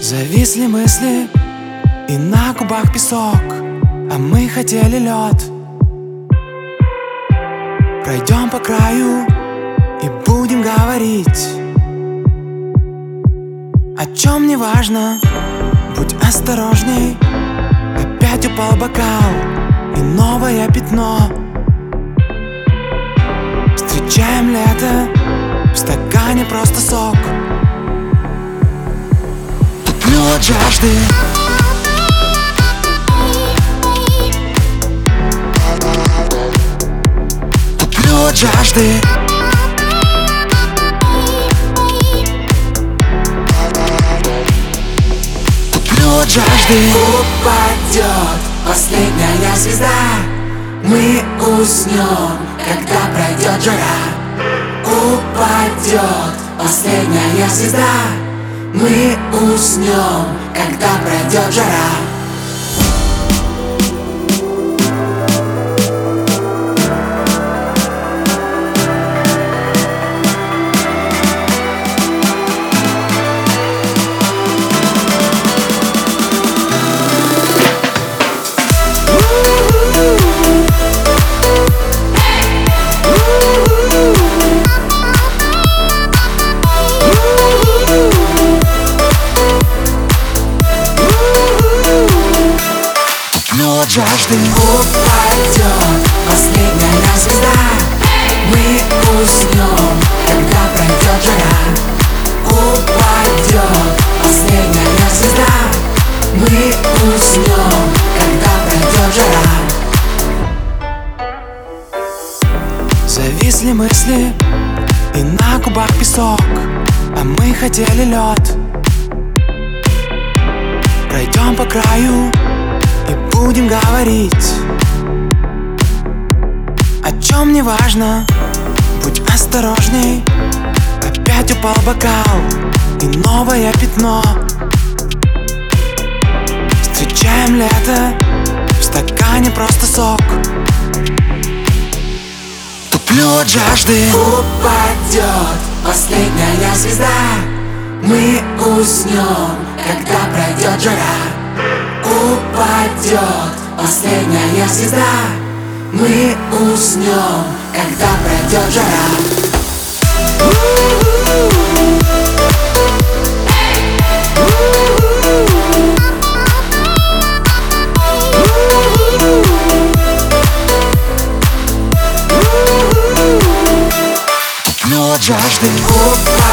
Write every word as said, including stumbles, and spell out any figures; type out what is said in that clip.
Зависли мысли, и на губах песок, а мы хотели лед. Пройдем по краю и будем говорить, о чем не важно. Будь осторожней, опять упал бокал, и новое пятно. Встречаем лето, в стакане просто сок. Туплю от жажды, туплю от жажды. Туплю от жажды. Упадет последняя звезда, мы уснем, когда пройдет жара. Упадет последняя звезда, мы уснем, когда пройдет жара. От жажды. Упадет последняя звезда, мы уснем, когда пройдет жара. Упадет последняя звезда, мы уснем, когда пройдет жара. Зависли мысли, и на губах песок, а мы хотели лед. Пройдем по краю и будем говорить, о чем не важно. Будь осторожней, опять упал бокал, и новое пятно. Встречаем лето, в стакане просто сок. Туплю от жажды. Упадет последняя звезда, мы уснем, когда пройдет жара. Упадет последняя звезда, мы уснем, когда пройдет жара. Туплю от жажды. Упадет